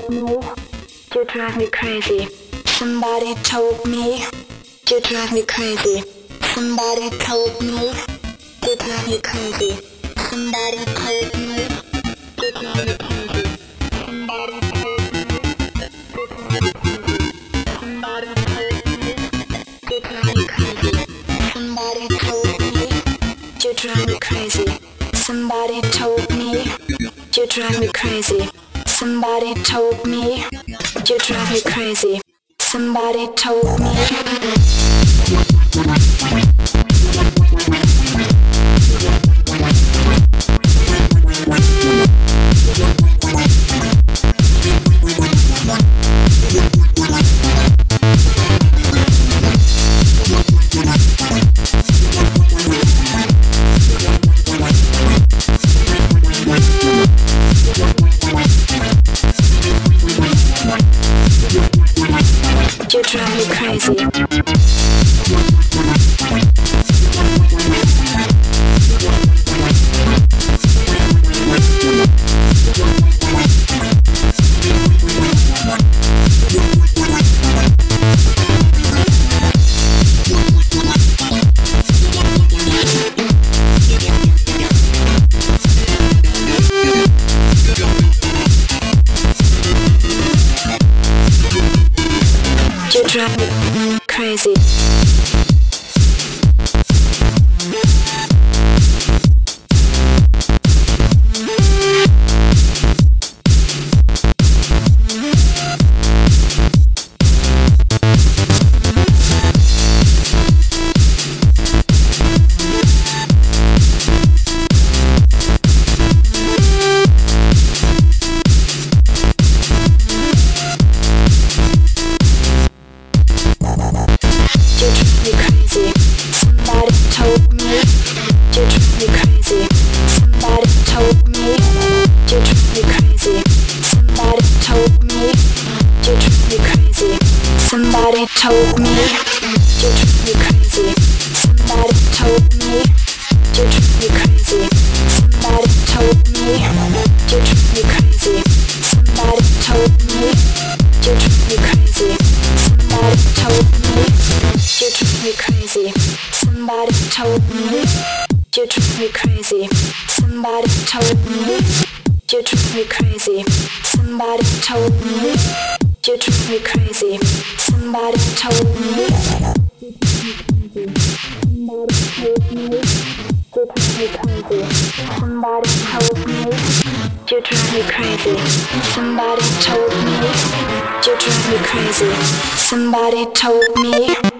told me you drive me crazy. Somebody told me you drive me crazy. Somebody told me you drive me crazy. Somebody told me you drive me crazy. Somebody told me you drive me crazy. Somebody told me you drive me crazy. Somebody told me you drive me crazy. Somebody told me you drive me crazy. Somebody told me you drive me crazy. Somebody told me. You drive me crazy. You drive me crazy. Somebody told me you drive me crazy. Somebody told me you drive me crazy. Somebody told me you drive me crazy. Somebody told me you drive me crazy. Somebody told me you drive me crazy. Somebody told me you drive me crazy. Somebody told me you drive me crazy. Somebody told me you drive me crazy. Somebody told me you drive me crazy. Somebody told me you drive me crazy. Somebody told me you drive me crazy. Somebody told me Somebody told me you drive me crazy. Somebody told me you drive me crazy. Somebody told me